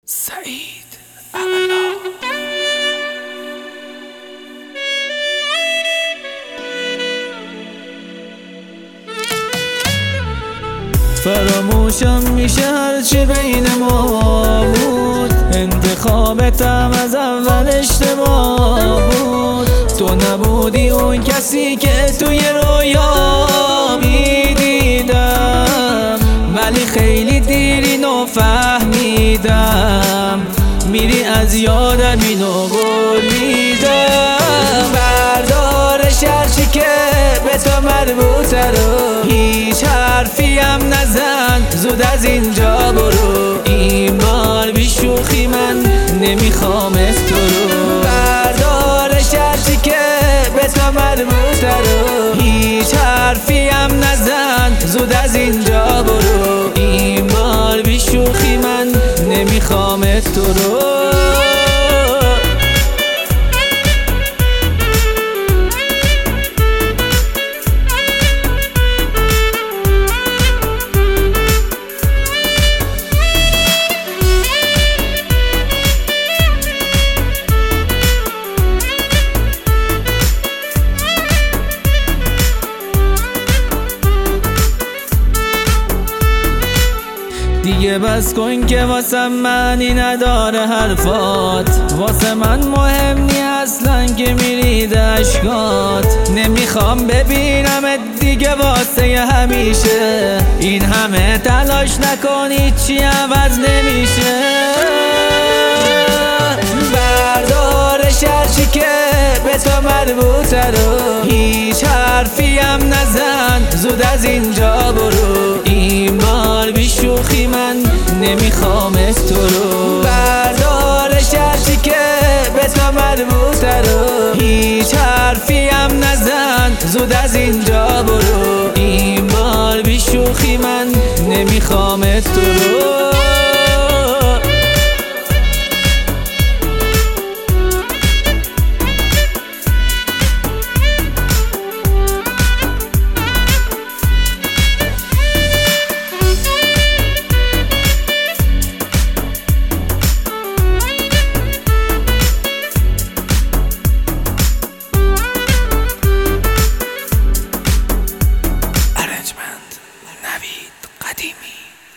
سعید اعلا. فراموشم میشه هرچی بین ما بود، انتخابتم از اول اشتباه بود. تو نبودی اون کسی که توی رویا میدیدم، ولی خیلی دیر اینو فهمیدم. میری از یادم اینو بریدم. بردارش هرچی که به تو مربوطه رو، هیچ حرفی هم نزن، زود از اینجا برو. این بار بی شوخی من نمیخوام تو رو. بردارش هرچی که به تو مربوطه رو، هیچ حرفی هم نزن، زود از اینجا برو. این بار بی شوخی من نمیخوام تو رو. دیگه بس کن که واسه منی نداره حرفات، واسه من مهم نی اصلا که میرید اشکات. نمیخوام ببینمت دیگه واسه همیشه، این همه تلاش نکن هیچی عوض نمیشه. بردارش هرچی که به تو مربوطه رو، هیچ حرفی هم نزن، زود از اینجا برو. این بار بی شوخی من نمیخوام تو رو. بردارش هرچی که به تو مربوطه رو، هیچ حرفی هم نزن، زود از اینجا برو. این بار بی شوخی من نمیخوام تو رو.